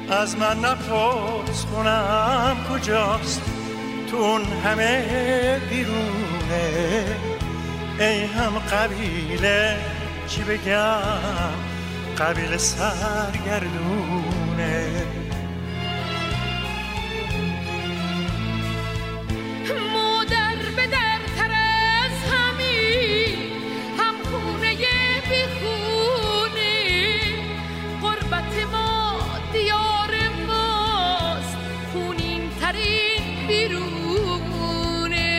از من نپرس خونم کجاست، تو اون همه بیرونه. ای هم قبیله چی بگم، قبیله سرگردونه. مادر به درتر از همین، هم خونه بیخونه. غربت ما دیار ماست، خونین ترین بیرونه.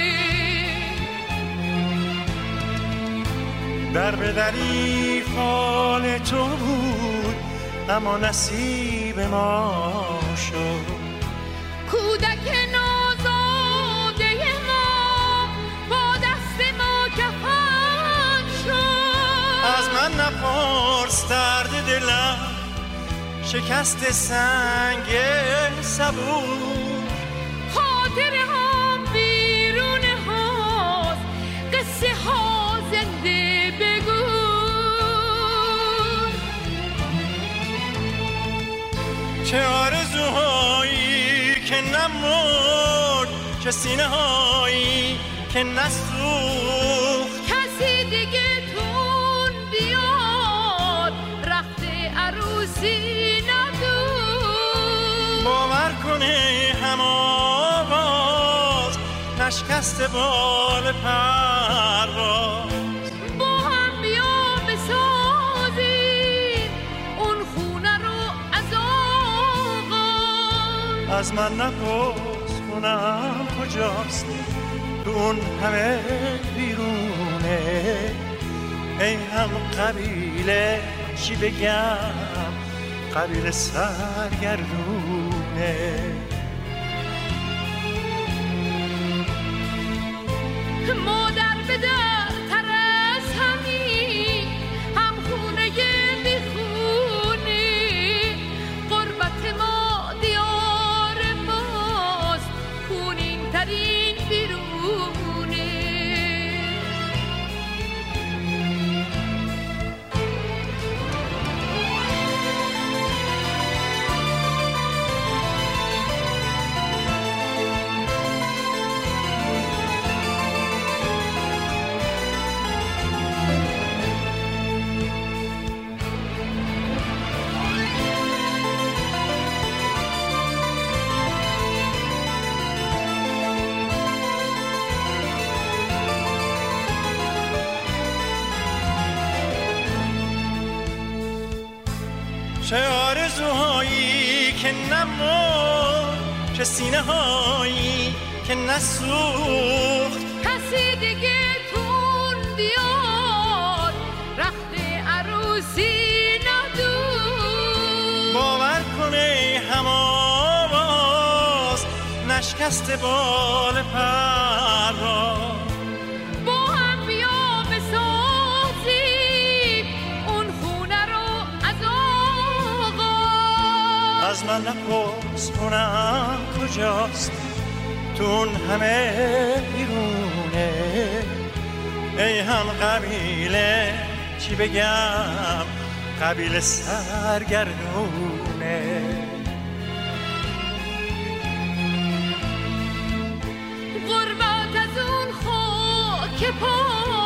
در به دری فال تو بود، اما نصیب ما شد. کودک نازاده ما با دست ما کفن شد. از من نپرس درد دلم، شکست سنگ صبور. خاطر هم بیرون هاست، قصه ها زنده بگو. چه آرزوهایی که نمرد، چه سینه هایی که نسوخت. کسی دیگه تون بیاد، رخت عروسی ندود. باور کنه هم آواز، نشکست بال پرواز. با هم بیا بسازیم اون خونه رو از آغاز. از من نپرس خونم کجاست، تو اون همه بیرونه. ای هم قبیله چی بگم، قبیله سرگردونه. مادر به درتر از همین، هم خونه بیخونه. غربت ما دیار ماست، خونین ترین بیرونه. چه آرزوهایی که نمرد، چه سینه هایی که نسوخت. کسی دیگه تون بیاد، رخت عروسی ندود. باور کنه هم آواز، نشکست بال پرواز. با هم بیا بسازیم اون خونه رو از آغاز. از من نپرس خونم کجاست، تو اون همه بیرونه. ای هم قبیله چی بگم، قبیله سرگردونه. غربت از اون خاک پا